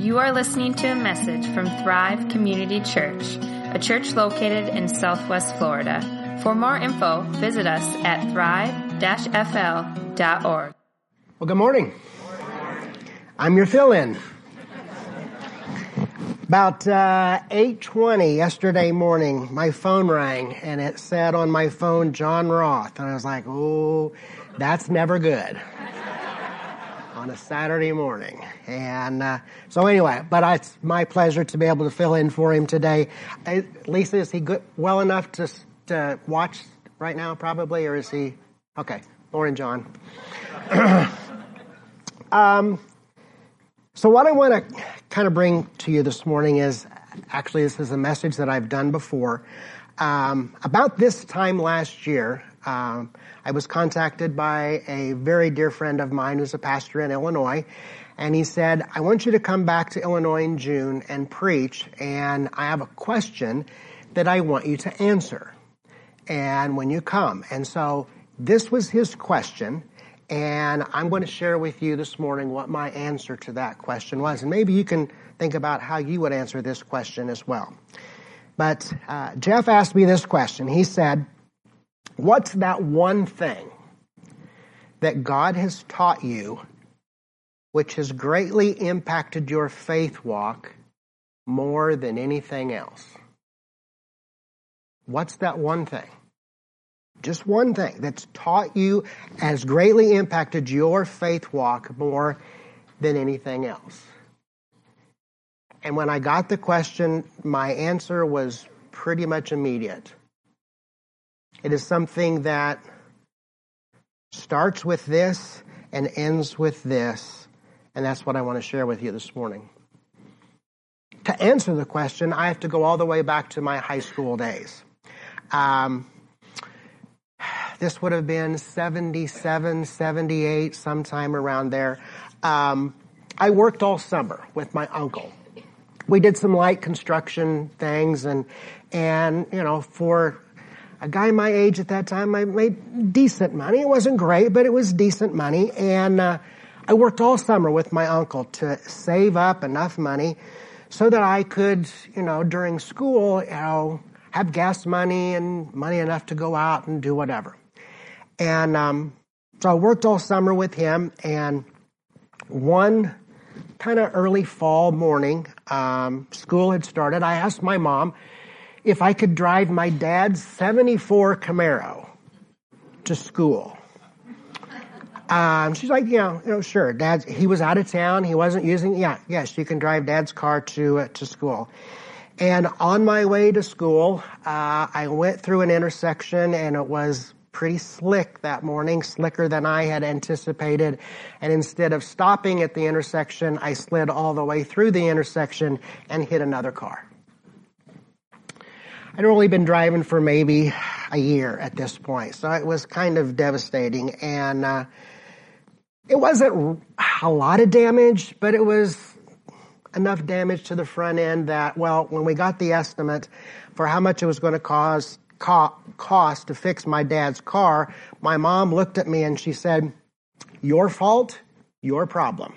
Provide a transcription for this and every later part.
You are listening to a message from Thrive Community Church, a church located in Southwest Florida. For more info, visit us at thrive-fl.org. Well, good morning. I'm your fill-in. About 8:20 yesterday morning, my phone rang, and it said on my phone, John Roth. And I was like, oh, that's never good on a Saturday morning. And so anyway, but it's my pleasure to be able to fill in for him today. Lisa, is he good, well enough to watch right now probably, or is he? Okay, morning, John. So what I want to kind of bring to you this morning is, actually this is a message that I've done before. About this time last year, I was contacted by a very dear friend of mine who's a pastor in Illinois, and he said, I want you to come back to Illinois in June and preach, and I have a question that I want you to answer, and when you come. And so this was his question. And I'm going to share with you this morning what my answer to that question was. And maybe you can think about how you would answer this question as well. But Jeff asked me this question. He said, what's that one thing that God has taught you which has greatly impacted your faith walk more than anything else? What's that one thing? Just one thing that's taught you, has greatly impacted your faith walk more than anything else. And when I got the question, my answer was pretty much immediate. It is something that starts with this and ends with this, and that's what I want to share with you this morning. To answer the question, I have to go all the way back to my high school days. This would have been 77, 78, sometime around there. I worked all summer with my uncle. We did some light construction things, and you know, for a guy my age at that time, I made decent money. It wasn't great, but it was decent money. And I worked all summer with my uncle to save up enough money so that I could, you know, during school, you know, have gas money and money enough to go out and do whatever. And so I worked all summer with him, and one kind of early fall morning, school had started. I asked my mom if I could drive my dad's 74 Camaro to school. She's like, sure. Dad, he was out of town. He wasn't using, yes, you can drive Dad's car to school. And on my way to school, I went through an intersection, and it was pretty slick that morning, slicker than I had anticipated. And instead of stopping at the intersection, I slid all the way through the intersection and hit another car. I'd only been driving for maybe a year at this point, so it was kind of devastating. And it wasn't a lot of damage, but it was enough damage to the front end that, well, when we got the estimate for how much it was going to cost to fix my dad's car, my mom looked at me and she said, your fault, your problem.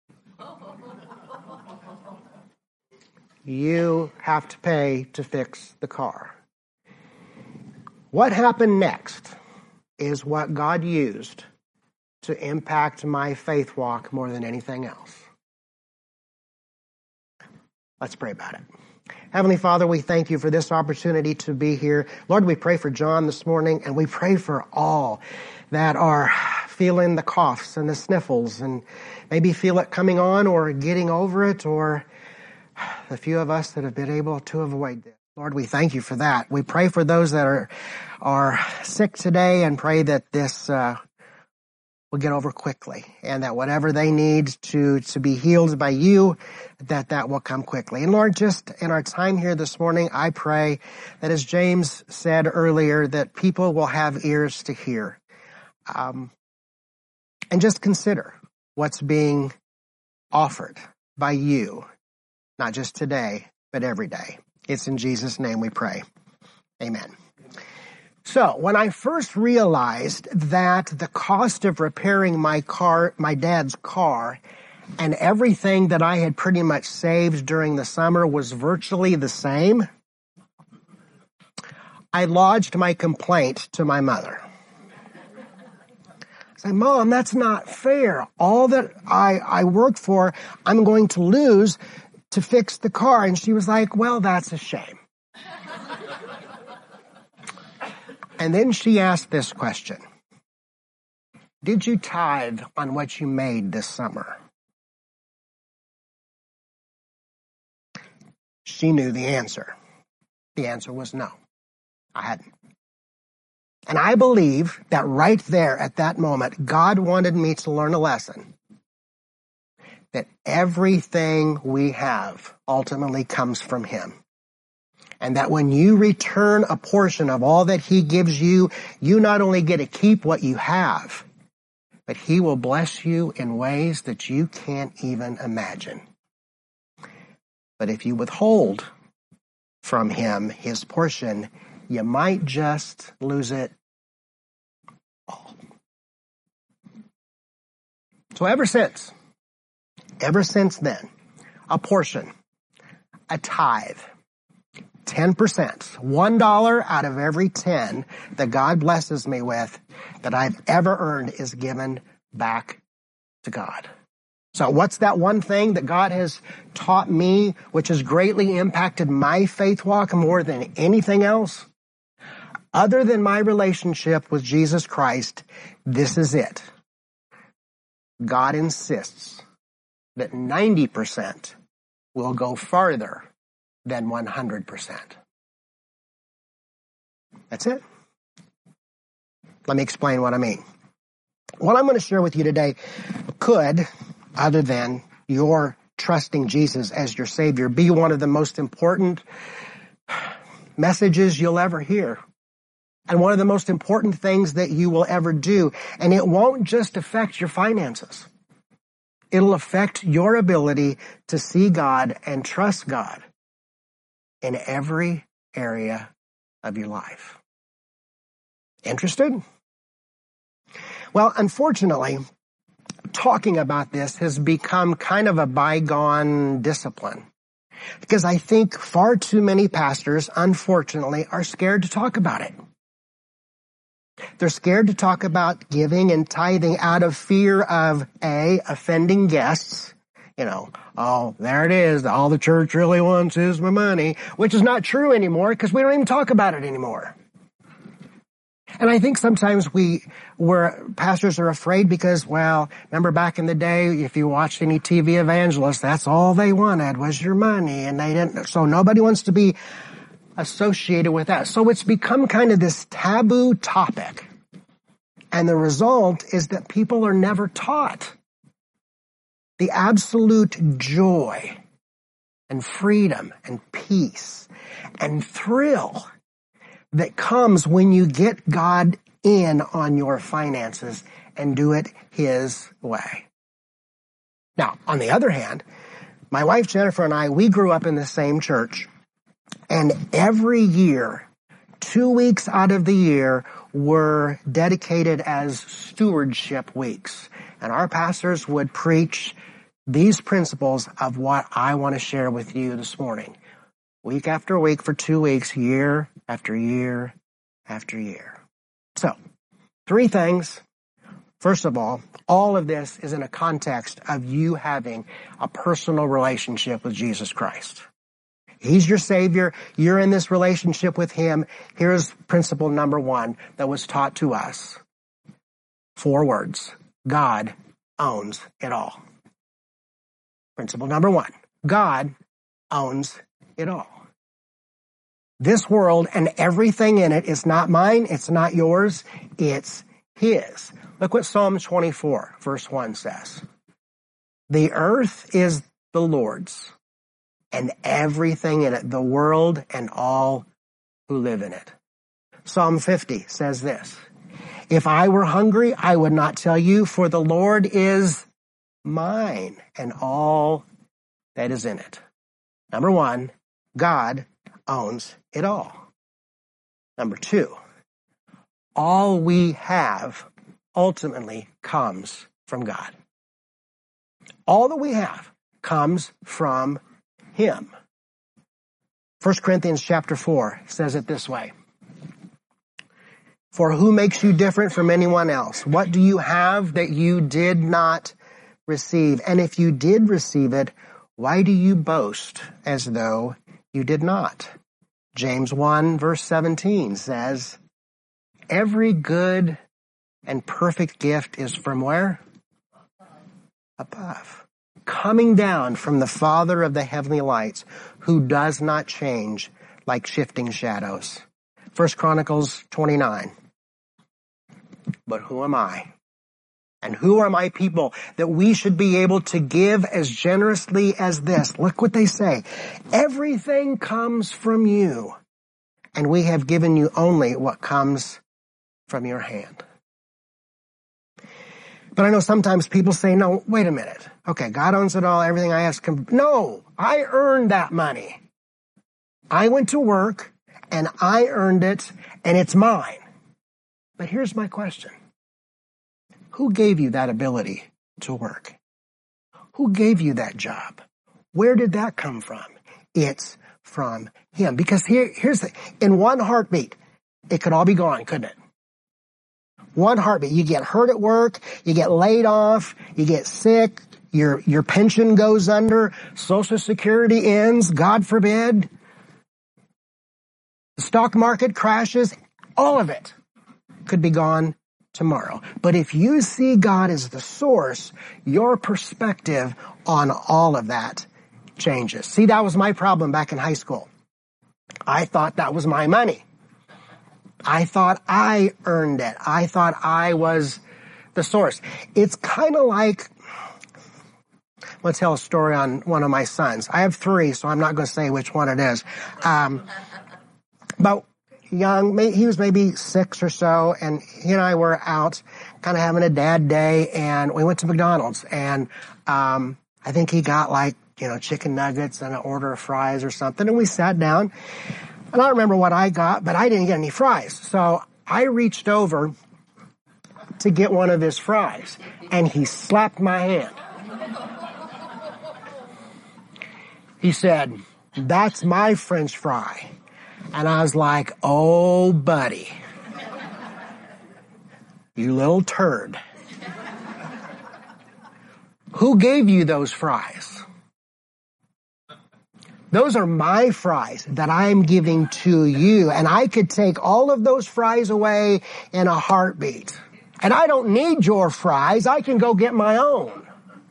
You have to pay to fix the car. What happened next is what God used to impact my faith walk more than anything else. Let's pray about it. Heavenly Father, we thank you for this opportunity to be here. Lord, we pray for John this morning, and we pray for all that are feeling the coughs and the sniffles and maybe feel it coming on or getting over it, or the few of us that have been able to avoid this. Lord, we thank you for that. We pray for those that are sick today, and pray that this will get over quickly, and that whatever they need to be healed by you, that will come quickly. And Lord, just in our time here this morning, I pray that, as James said earlier, that people will have ears to hear. And just consider what's being offered by you, not just today, but every day. It's in Jesus' name we pray. Amen. So when I first realized that the cost of repairing my dad's car and everything that I had pretty much saved during the summer was virtually the same, I lodged my complaint to my mother. I said, Mom, that's not fair. All that I worked for, I'm going to lose to fix the car. And she was like, well, that's a shame. And then she asked this question. Did you tithe on what you made this summer? She knew the answer. The answer was no. I hadn't. And I believe that right there at that moment, God wanted me to learn a lesson. That everything we have ultimately comes from Him. And that when you return a portion of all that He gives you, you not only get to keep what you have, but He will bless you in ways that you can't even imagine. But if you withhold from Him His portion, you might just lose it all. So ever since then, a portion, a tithe, 10%, $1 out of every 10 that God blesses me with that I've ever earned is given back to God. So what's that one thing that God has taught me, which has greatly impacted my faith walk more than anything else? Other than my relationship with Jesus Christ, this is it. God insists that 90% will go farther than 100%. That's it. Let me explain what I mean. What I'm going to share with you today could, other than your trusting Jesus as your Savior, be one of the most important messages you'll ever hear. And one of the most important things that you will ever do. And it won't just affect your finances. It'll affect your ability to see God and trust God in every area of your life. Interested? Well, unfortunately, talking about this has become kind of a bygone discipline. Because I think far too many pastors, unfortunately, are scared to talk about it. They're scared to talk about giving and tithing out of fear of, A, offending guests. Oh, there it is. All the church really wants is my money, which is not true anymore because we don't even talk about it anymore. And I think sometimes pastors are afraid because, well, remember back in the day, if you watched any TV evangelists, that's all they wanted was your money, and they didn't. So nobody wants to be associated with that. So it's become kind of this taboo topic. And the result is that people are never taught the absolute joy and freedom and peace and thrill that comes when you get God in on your finances and do it His way. Now, on the other hand, my wife Jennifer and I, we grew up in the same church. And every year, 2 weeks out of the year were dedicated as stewardship weeks. And our pastors would preach these principles of what I want to share with you this morning. Week after week for 2 weeks, year after year after year. So, 3 things. First of all of this is in a context of you having a personal relationship with Jesus Christ. He's your Savior. You're in this relationship with Him. Here's principle number 1 that was taught to us. 4 words. God owns it all. Principle number 1. God owns it all. This world and everything in it is not mine. It's not yours. It's His. Look what Psalm 24, verse 1 says. The earth is the Lord's, and everything in it, the world and all who live in it. Psalm 50 says this, if I were hungry, I would not tell you, for the Lord is mine and all that is in it. Number 1, God owns it all. Number 2, all we have ultimately comes from God. All that we have comes from him. 1 Corinthians chapter 4 says it this way. For who makes you different from anyone else? What do you have that you did not receive? And if you did receive it, why do you boast as though you did not? James 1 verse 17 says, every good and perfect gift is from where? Above. Coming down from the Father of the heavenly lights, who does not change like shifting shadows. 1 Chronicles 29. But who am I? And who are my people that we should be able to give as generously as this? Look what they say. Everything comes from you, and we have given you only what comes from your hand. But I know sometimes people say, no, wait a minute. Okay, God owns it all. Everything I ask him. No, I earned that money. I went to work and I earned it and it's mine. But here's my question. Who gave you that ability to work? Who gave you that job? Where did that come from? It's from him. Because here's in one heartbeat, it could all be gone, couldn't it? One heartbeat. You get hurt at work, you get laid off, you get sick, your pension goes under, Social Security ends, God forbid. The stock market crashes, all of it could be gone tomorrow. But if you see God as the source, your perspective on all of that changes. See, that was my problem back in high school. I thought that was my money. I thought I earned it. I thought I was the source. It's kind of like, let's tell a story on one of my sons. I have 3, so I'm not going to say which one it is. But young, he was maybe 6 or so, and he and I were out kind of having a dad day, and we went to McDonald's, and I think he got chicken nuggets and an order of fries or something, and we sat down. And I don't remember what I got, but I didn't get any fries. So I reached over to get one of his fries, and he slapped my hand. He said, that's my French fry. And I was like, oh, buddy, you little turd. Who gave you those fries? Those are my fries that I'm giving to you. And I could take all of those fries away in a heartbeat. And I don't need your fries. I can go get my own.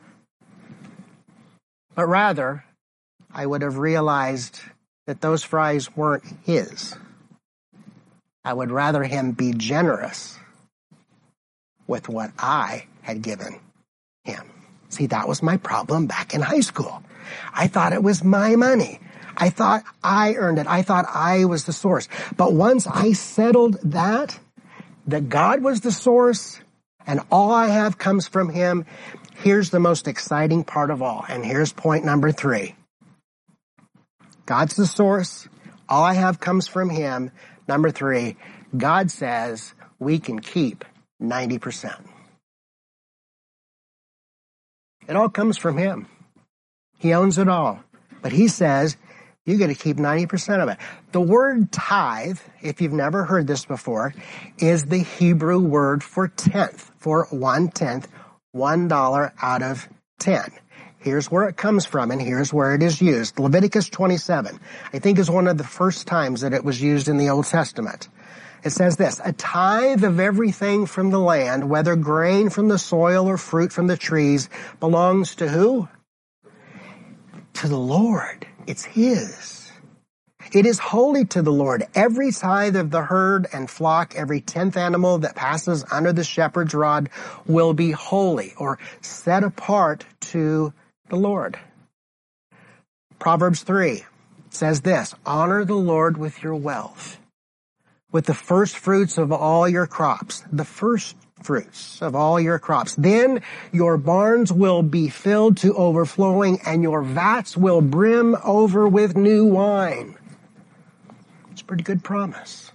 But rather, I would have realized that those fries weren't his. I would rather him be generous with what I had given him. See, that was my problem back in high school. I thought it was my money. I thought I earned it. I thought I was the source. But once I settled that God was the source and all I have comes from him, here's the most exciting part of all. And here's point number 3. God's the source. All I have comes from him. Number 3, God says we can keep 90%. It all comes from him. He owns it all. But he says, you got to keep 90% of it. The word tithe, if you've never heard this before, is the Hebrew word for tenth, for 1/10, $1 out of 10. Here's where it comes from, and here's where it is used. Leviticus 27, I think, is one of the first times that it was used in the Old Testament. It says this, a tithe of everything from the land, whether grain from the soil or fruit from the trees, belongs to who? To the Lord. It's his. It is holy to the Lord. Every tithe of the herd and flock, every 10th animal that passes under the shepherd's rod will be holy or set apart to the Lord. Proverbs 3 says this, honor the Lord with your wealth, with the first fruits of all your crops, the first fruits of all your crops. Then your barns will be filled to overflowing and your vats will brim over with new wine. It's a pretty good promise.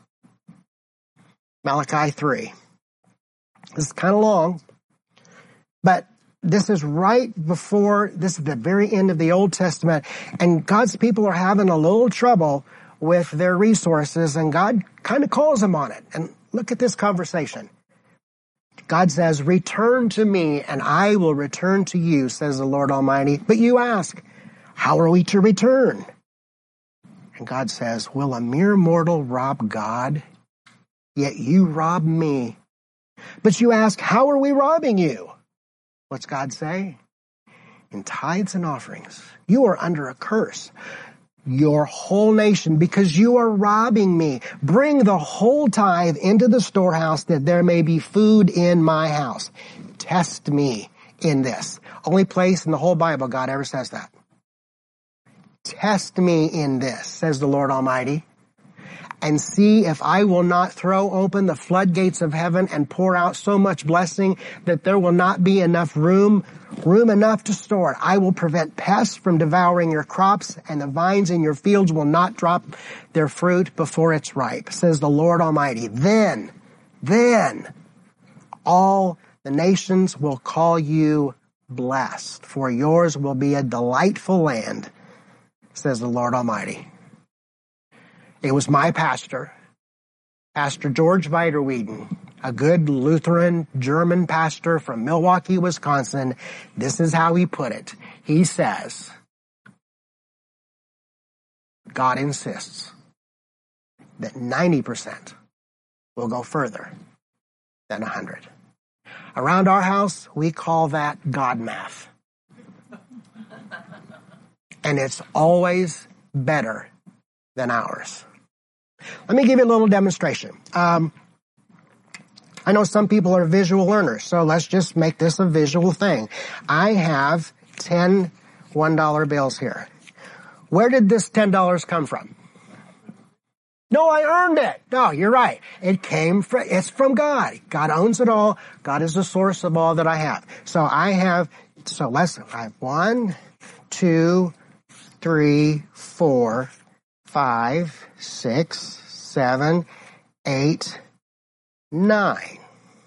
Malachi 3. This is kind of long, but This is right before, this is the very end of the Old Testament, and God's people are having a little trouble with their resources, and God kind of calls them on it. And look at this conversation. God says, return to me, and I will return to you, says the Lord Almighty. But you ask, how are we to return? And God says, will a mere mortal rob God? Yet you rob me. But you ask, how are we robbing you? What's God say? In tithes and offerings. You are under a curse, your whole nation, because you are robbing me. Bring the whole tithe into the storehouse, that there may be food in my house. Test me in this. Only place in the whole Bible God ever says that. Test me in this, says the Lord Almighty, and see if I will not throw open the floodgates of heaven and pour out so much blessing that there will not be enough room enough to store it. I will prevent pests from devouring your crops, and the vines in your fields will not drop their fruit before it's ripe, says the Lord Almighty. Then all the nations will call you blessed, for yours will be a delightful land, says the Lord Almighty. It was my pastor, Pastor George Weiderweden, a good Lutheran German pastor from Milwaukee, Wisconsin. This is how he put it. He says, God insists that 90% will go further than 100. Around our house, we call that God math. And it's always better than ours. Let me give you a little demonstration. I know some people are visual learners, so let's just make this a visual thing. I have 10 $1 bills here. Where did this $10 come from? No, I earned it. No, you're right. It's from God. God owns it all. God is the source of all that I have. So I have 1, 2, 3, 4, 5, 6, 7, 8, 9.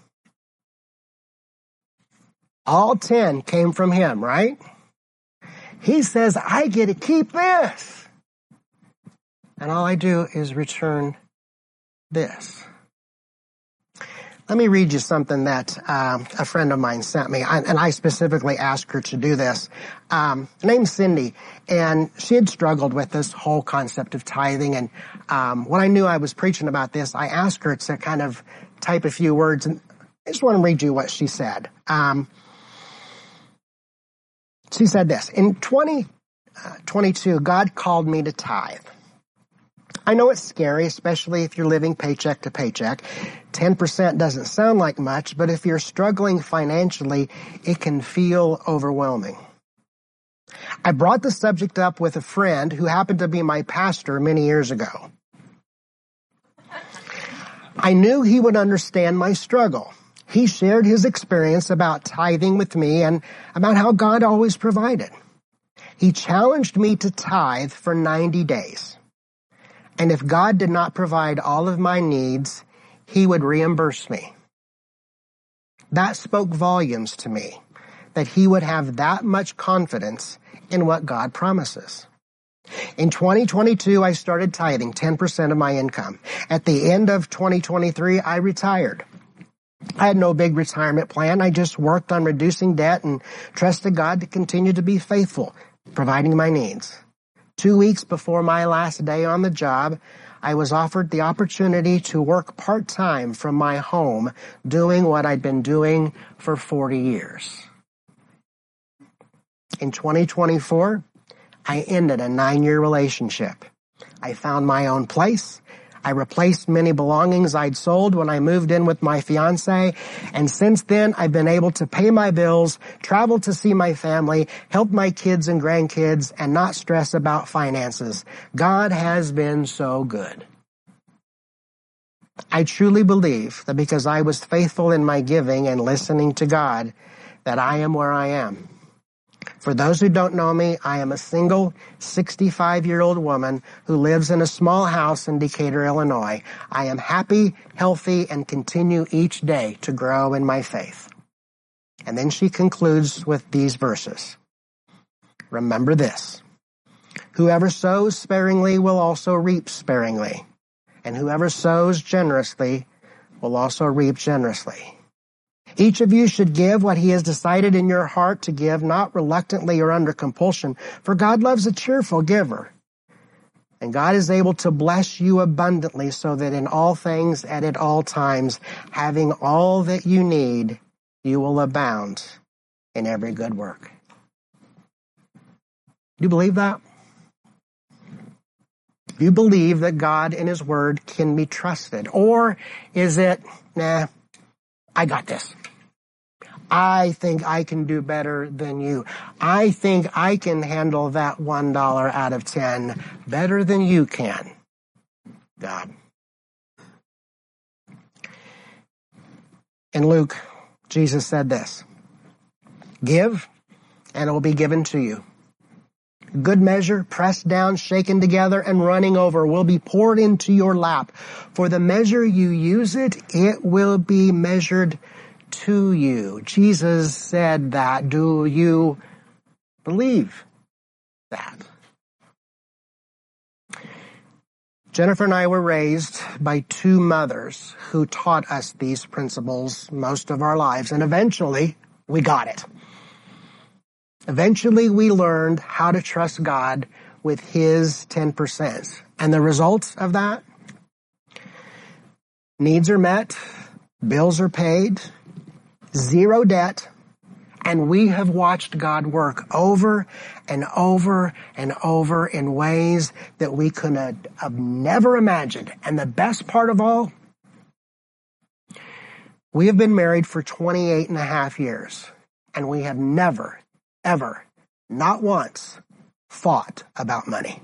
All 10 came from him, right? He says, I get to keep this. And all I do is return this. Let me read you something that a friend of mine sent me, and I specifically asked her to do this. Her name's Cindy, and she had struggled with this whole concept of tithing. And when I knew I was preaching about this, I asked her to kind of type a few words, and I just want to read you what she said. She said this: in 2022, God called me to tithe. I know it's scary, especially if you're living paycheck to paycheck. 10% doesn't sound like much, but if you're struggling financially, it can feel overwhelming. I brought the subject up with a friend who happened to be my pastor many years ago. I knew he would understand my struggle. He shared his experience about tithing with me and about how God always provided. He challenged me to tithe for 90 days. And if God did not provide all of my needs, he would reimburse me. That spoke volumes to me, that he would have that much confidence in what God promises. In 2022, I started tithing 10% of my income. At the end of 2023, I retired. I had no big retirement plan. I just worked on reducing debt and trusted God to continue to be faithful, providing my needs. 2 weeks before my last day on the job, I was offered the opportunity to work part-time from my home, doing what I'd been doing for 40 years. In 2024, I ended a 9-year relationship. I found my own place. I replaced many belongings I'd sold when I moved in with my fiance, and since then I've been able to pay my bills, travel to see my family, help my kids and grandkids, and not stress about finances. God has been so good. I truly believe that because I was faithful in my giving and listening to God, that I am where I am. For those who don't know me, I am a single 65-year-old woman who lives in a small house in Decatur, Illinois. I am happy, healthy, and continue each day to grow in my faith. And then she concludes with these verses. Remember this. Whoever sows sparingly will also reap sparingly. And whoever sows generously will also reap generously. Each of you should give what he has decided in your heart to give, not reluctantly or under compulsion, for God loves a cheerful giver. And God is able to bless you abundantly so that in all things and at all times, having all that you need, you will abound in every good work. Do you believe that? Do you believe that God and his word can be trusted? Or is it, nah, I got this. I think I can do better than you. I think I can handle that $1 out of 10 better than you can, God. In Luke, Jesus said this, give, and it will be given to you. Good measure, pressed down, shaken together, and running over will be poured into your lap. For the measure you use it will be measured to you. Jesus said that. Do you believe that? Jennifer and I were raised by two mothers who taught us these principles most of our lives, and eventually we got it. Eventually we learned how to trust God with his 10%. And the results of that? Needs are met, bills are paid, zero debt, and we have watched God work over and over and over in ways that we could have never imagined. And the best part of all, we have been married for 28 and a half years, and we have never, ever, not once, fought about money.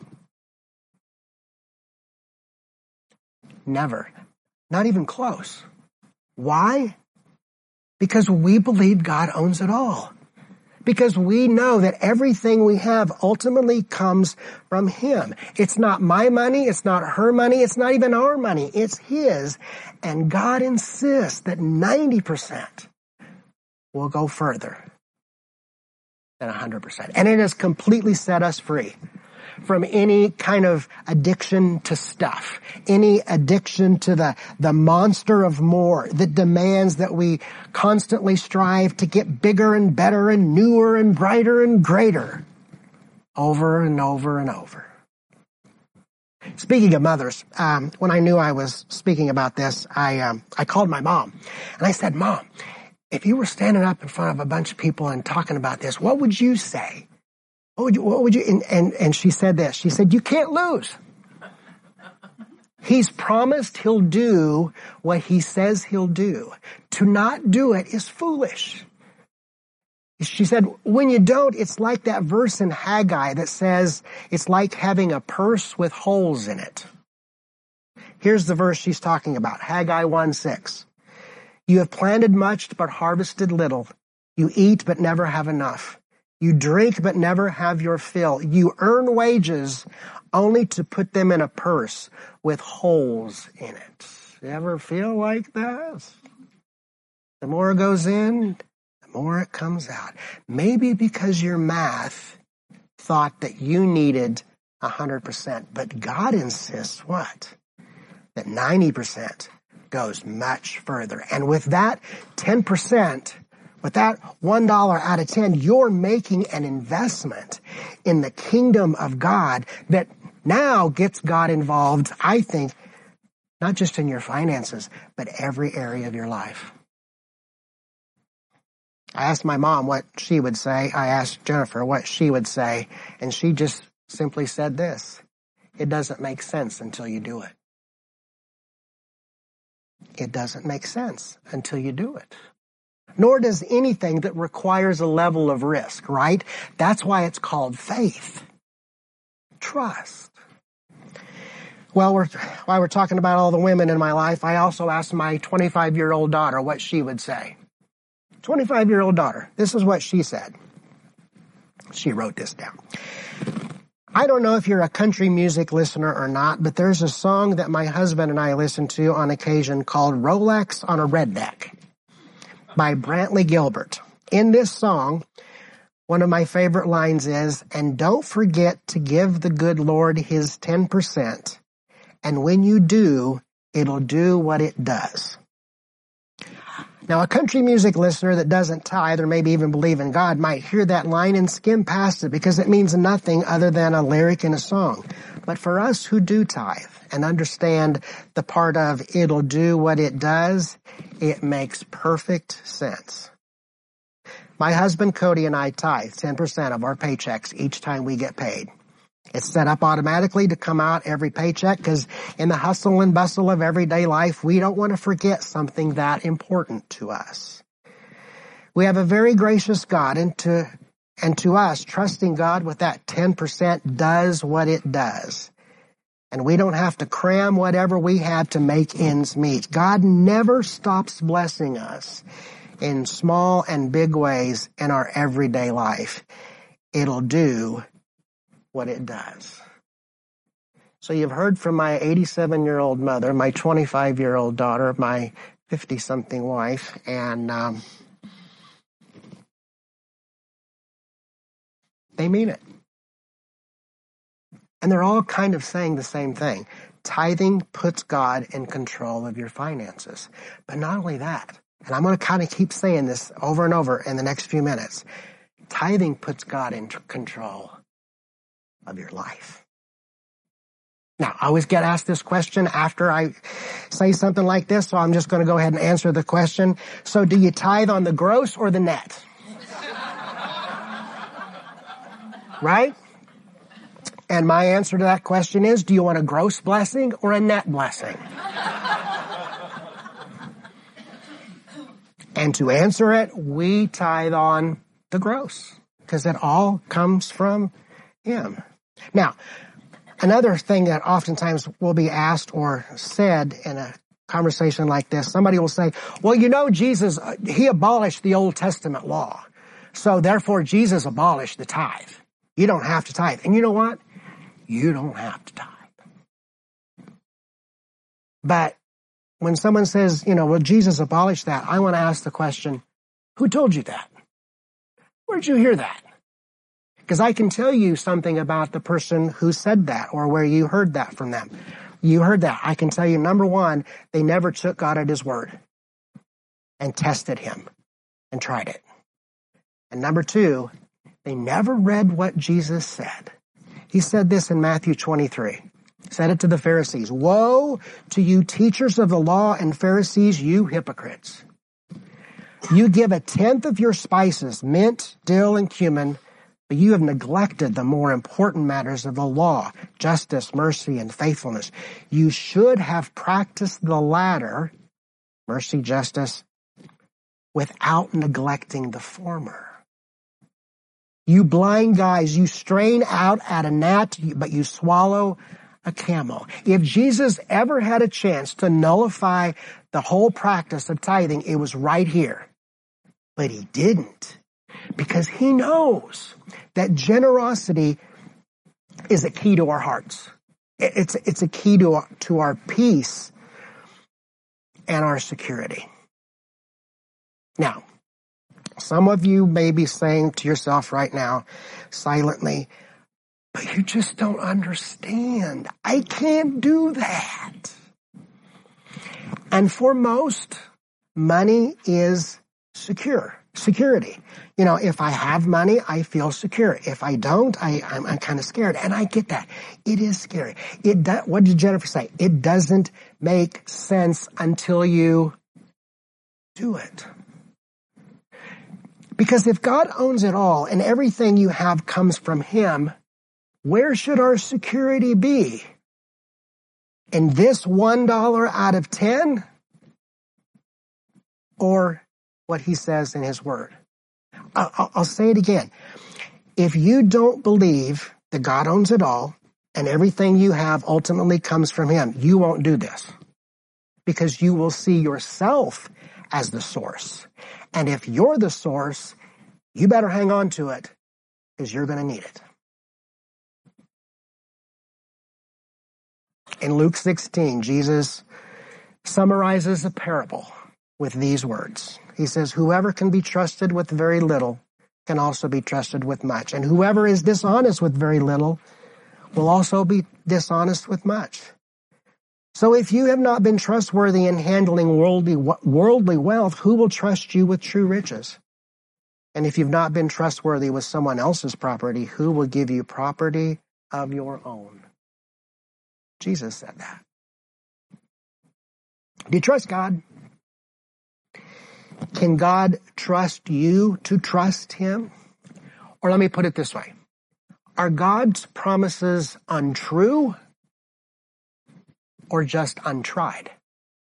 Never. Not even close. Why? Because we believe God owns it all. Because we know that everything we have ultimately comes from him. It's not my money, it's not her money, it's not even our money, it's his. And God insists that 90% will go further than 100%. And it has completely set us free from any kind of addiction to stuff, any addiction to the monster of more that demands that we constantly strive to get bigger and better and newer and brighter and greater over and over and over. Speaking of mothers, when I knew I was speaking about this, I called my mom and I said, Mom, if you were standing up in front of a bunch of people and talking about this, what would you say? What would you, and she said this, she said, you can't lose. He's promised he'll do what he says he'll do. To not do it is foolish. She said, when you don't, it's like that verse in Haggai that says it's like having a purse with holes in it. Here's the verse she's talking about, Haggai 1:6. You have planted much but harvested little. You eat but never have enough. You drink but never have your fill. You earn wages only to put them in a purse with holes in it. You ever feel like that? The more it goes in, the more it comes out. Maybe because your math thought that you needed 100%, but God insists what? That 90% goes much further. And with that 10%, with that $1 out of 10, you're making an investment in the kingdom of God that now gets God involved, I think, not just in your finances, but every area of your life. I asked my mom what she would say. I asked Jennifer what she would say, and she just simply said this: it doesn't make sense until you do it. It doesn't make sense until you do it. Nor does anything that requires a level of risk, right? That's why it's called faith. Trust. Well, while we're talking about all the women in my life, I also asked my 25-year-old daughter what she would say. 25-year-old daughter. This is what she said. She wrote this down. I don't know if you're a country music listener or not, but there's a song that my husband and I listen to on occasion called Rolex on a Redneck by Brantley Gilbert. In this song, one of my favorite lines is, "And don't forget to give the good Lord his 10%, and when you do, it'll do what it does." Now, a country music listener that doesn't tithe or maybe even believe in God might hear that line and skim past it because it means nothing other than a lyric in a song. But for us who do tithe and understand the part of "it'll do what it does," it makes perfect sense. My husband Cody and I tithe 10% of our paychecks each time we get paid. It's set up automatically to come out every paycheck because in the hustle and bustle of everyday life, we don't want to forget something that important to us. We have a very gracious God, and to us, trusting God with that 10% does what it does. And we don't have to cram whatever we have to make ends meet. God never stops blessing us in small and big ways in our everyday life. It'll do what it does. So you've heard from my 87-year-old mother, my 25-year-old daughter, my 50-something wife, and they mean it. And they're all kind of saying the same thing. Tithing puts God in control of your finances. But not only that, and I'm going to kind of keep saying this over and over in the next few minutes, tithing puts God in control of your life. Now, I always get asked this question after I say something like this, so I'm just going to go ahead and answer the question. So do you tithe on the gross or the net? Right? And my answer to that question is, do you want a gross blessing or a net blessing? And to answer it, we tithe on the gross because it all comes from Him. Now, another thing that oftentimes will be asked or said in a conversation like this, somebody will say, well, you know, Jesus, He abolished the Old Testament law. So therefore, Jesus abolished the tithe. You don't have to tithe. And you know what? You don't have to tithe. But when someone says, you know, well, Jesus abolished that, I want to ask the question, who told you that? Where'd you hear that? Because I can tell you something about the person who said that or where you heard that from them. You heard that. I can tell you, number one, they never took God at His word and tested Him and tried it. And number two, they never read what Jesus said. He said this in Matthew 23. He said it to the Pharisees. Woe to you teachers of the law and Pharisees, you hypocrites. You give 1/10 of your spices, mint, dill, and cumin, but you have neglected the more important matters of the law, justice, mercy, and faithfulness. You should have practiced the latter, mercy, justice, without neglecting the former. You blind guys, you strain out at a gnat, but you swallow a camel. If Jesus ever had a chance to nullify the whole practice of tithing, it was right here. But He didn't, because He knows that generosity is a key to our hearts. It's a key to our peace and our security. Now, some of you may be saying to yourself right now, silently, but you just don't understand. I can't do that. And for most, money is security. You know, if I have money, I feel secure. If I don't, I'm kind of scared. And I get that. It is scary. What did Jennifer say? It doesn't make sense until you do it. Because if God owns it all and everything you have comes from Him, where should our security be? In this $1 out of 10? Or what He says in His Word? I'll say it again. If you don't believe that God owns it all and everything you have ultimately comes from Him, you won't do this. Because you will see yourself as the source. And if you're the source, you better hang on to it because you're going to need it. In Luke 16, Jesus summarizes a parable with these words. He says, whoever can be trusted with very little can also be trusted with much. And whoever is dishonest with very little will also be dishonest with much. So if you have not been trustworthy in handling worldly wealth, who will trust you with true riches? And if you've not been trustworthy with someone else's property, who will give you property of your own? Jesus said that. Do you trust God? Can God trust you to trust Him? Or let me put it this way. Are God's promises untrue or just untried?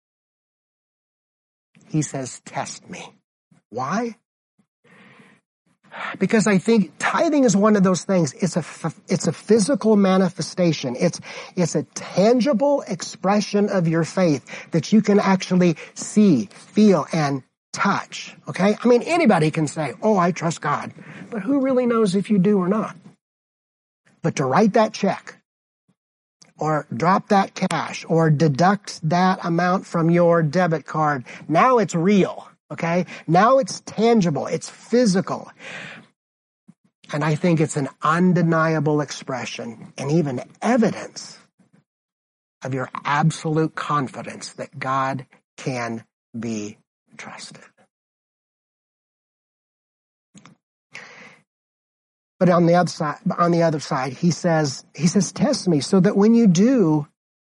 He says, test me. Why? Because I think tithing is one of those things. It's a physical manifestation. It's a tangible expression of your faith that you can actually see, feel, and touch. Okay? I mean, anybody can say, oh, I trust God. But who really knows if you do or not? But to write that check, or drop that cash, or deduct that amount from your debit card, now it's real. Okay? Now it's tangible. It's physical. And I think it's an undeniable expression and even evidence of your absolute confidence that God can be trusted. But on the other side, he says, test me so that when you do,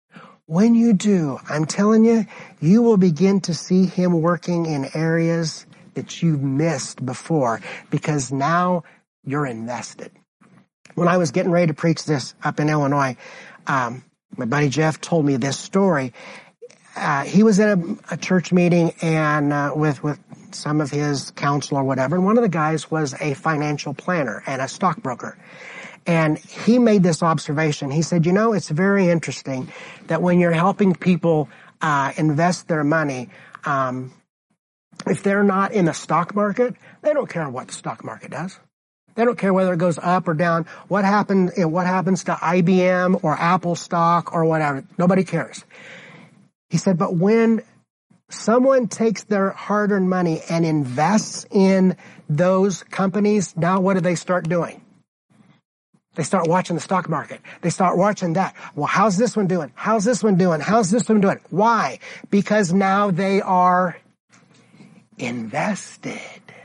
I'm telling you, you will begin to see Him working in areas that you've missed before, because now you're invested. When I was getting ready to preach this up in Illinois, my buddy Jeff told me this story. He was at a church meeting and with some of his counsel or whatever, and one of the guys was a financial planner and a stockbroker. And he made this observation. He said, it's very interesting that when you're helping people invest their money, if they're not in the stock market, they don't care what the stock market does. They don't care whether it goes up or down. What happens to IBM or Apple stock or whatever? Nobody cares. He said, but when someone takes their hard-earned money and invests in those companies, now what do they start doing? They start watching the stock market. They start watching that. Well, how's this one doing? How's this one doing? How's this one doing? Why? Because now they are invested.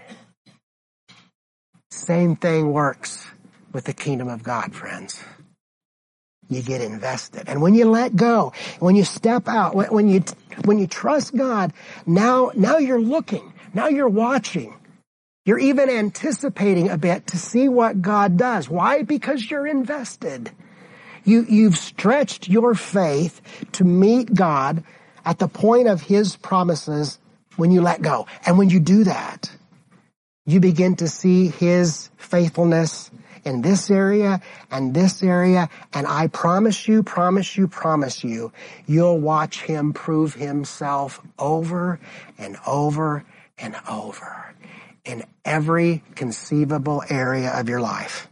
Same thing works with the kingdom of God, friends. You get invested. And when you let go, when you step out, when you trust God, now you're looking, now you're watching. You're even anticipating a bit to see what God does. Why? Because you're invested. You've stretched your faith to meet God at the point of His promises when you let go. And when you do that, you begin to see His faithfulness in this area and this area. And I promise you, you'll watch Him prove Himself over and over and over in every conceivable area of your life.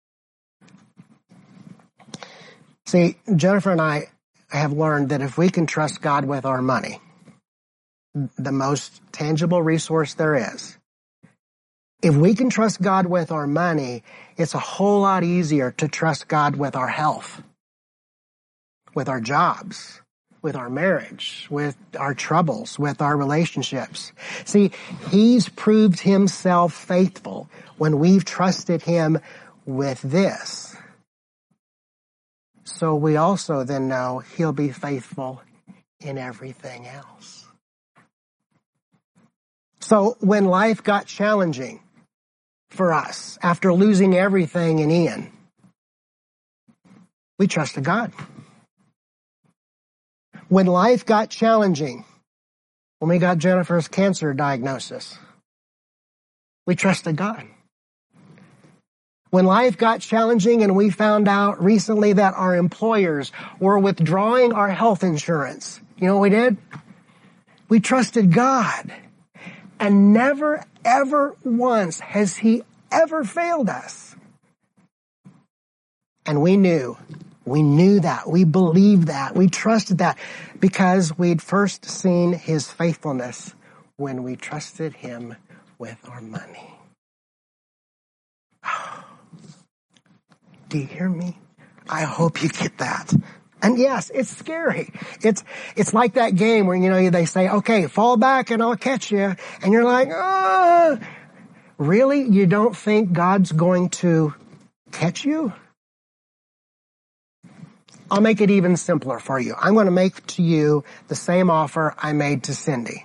See, Jennifer and I have learned that if we can trust God with our money, the most tangible resource there is, if we can trust God with our money, it's a whole lot easier to trust God with our health, with our jobs, with our marriage, with our troubles, with our relationships. See, He's proved Himself faithful when we've trusted Him with this. So we also then know He'll be faithful in everything else. So when life got challenging for us after losing everything in Ian, we trusted God. When life got challenging, when we got Jennifer's cancer diagnosis, we trusted God. When life got challenging and we found out recently that our employers were withdrawing our health insurance, you know what we did? We trusted God. And never, ever once has He ever failed us. And we knew that, we believed that, we trusted that because we'd first seen His faithfulness when we trusted him with our money. Do you hear me? I hope you get that. And yes, it's scary. It's like that game where, they say, okay, fall back and I'll catch you. And you're like, really? You don't think God's going to catch you? I'll make it even simpler for you. I'm going to make to you the same offer I made to Cindy.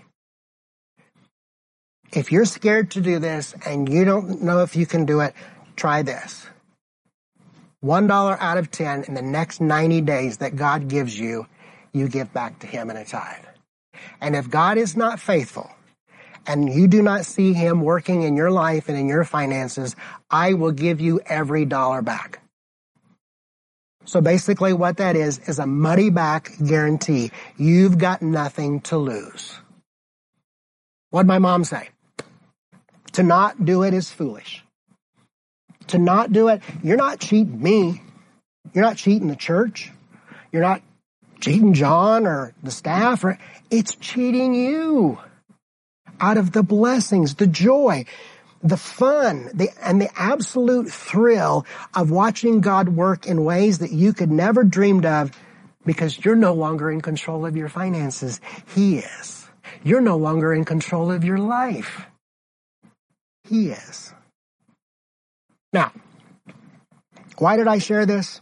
If you're scared to do this and you don't know if you can do it, try this. $1 out of 10 in the next 90 days that God gives you, you give back to him in a tithe. And if God is not faithful and you do not see him working in your life and in your finances, I will give you every dollar back. So basically what that is a money back guarantee. You've got nothing to lose. What'd my mom say? To not do it is foolish. To not do it, you're not cheating me. You're not cheating the church. You're not cheating John or the staff. It's cheating you out of the blessings, the joy, the fun, and the absolute thrill of watching God work in ways that you could never dreamed of because you're no longer in control of your finances. He is. You're no longer in control of your life. He is. Now, why did I share this?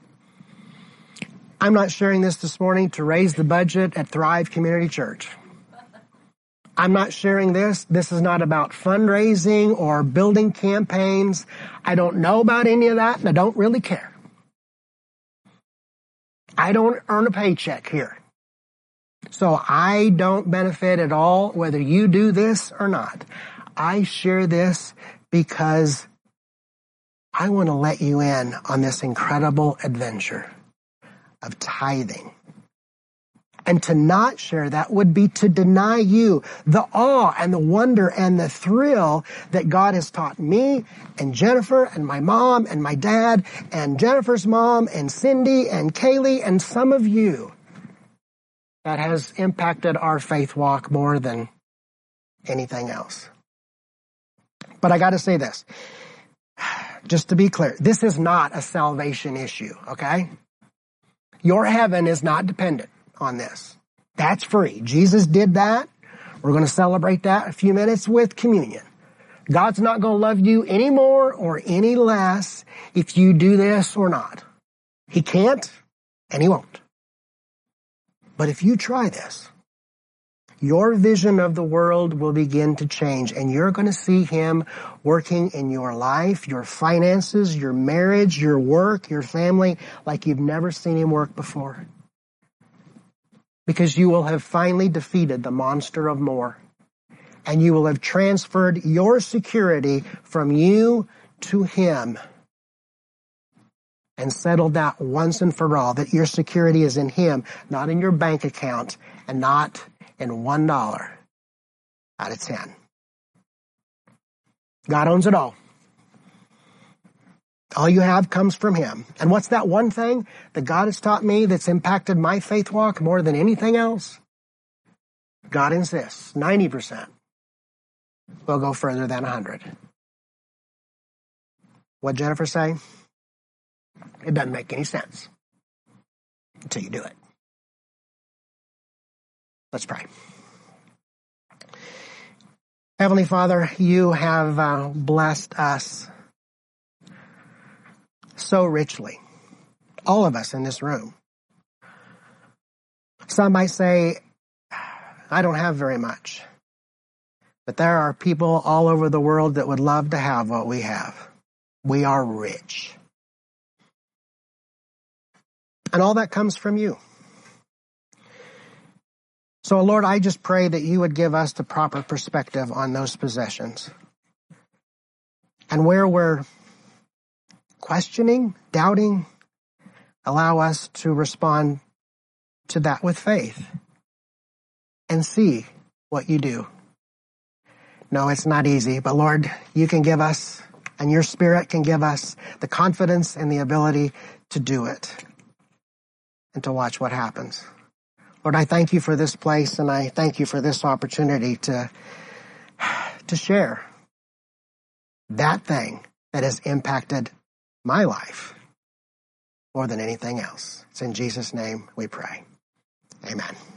I'm not sharing this morning to raise the budget at Thrive Community Church. I'm not sharing this. This is not about fundraising or building campaigns. I don't know about any of that, and I don't really care. I don't earn a paycheck here. So I don't benefit at all whether you do this or not. I share this because I want to let you in on this incredible adventure of tithing. And to not share that would be to deny you the awe and the wonder and the thrill that God has taught me and Jennifer and my mom and my dad and Jennifer's mom and Cindy and Kaylee and some of you that has impacted our faith walk more than anything else. But I got to say this. Just to be clear, this is not a salvation issue, okay? Your heaven is not dependent on this. That's free. Jesus did that. We're going to celebrate that in a few minutes with communion. God's not going to love you any more or any less if you do this or not. He can't and he won't. But if you try this, your vision of the world will begin to change, and you're going to see him working in your life, your finances, your marriage, your work, your family, like you've never seen him work before. Because you will have finally defeated the monster of more, and you will have transferred your security from you to him and settled that once and for all that your security is in him, not in your bank account, and not in $1 out of 10. God owns it all. All you have comes from him. And what's that one thing that God has taught me that's impacted my faith walk more than anything else? God insists 90% will go further than 100. What'd Jennifer say? It doesn't make any sense until you do it. Let's pray. Heavenly Father, you have blessed us so richly, all of us in this room. Some might say, I don't have very much, but there are people all over the world that would love to have what we have. We are rich. And all that comes from you. So, Lord, I just pray that you would give us the proper perspective on those possessions. And where we're questioning, doubting, allow us to respond to that with faith and see what you do. No, it's not easy, but Lord, you can give us, and your Spirit can give us the confidence and the ability to do it and to watch what happens. Lord, I thank you for this place, and I thank you for this opportunity to share that thing that has impacted my life more than anything else. It's in Jesus' name we pray. Amen.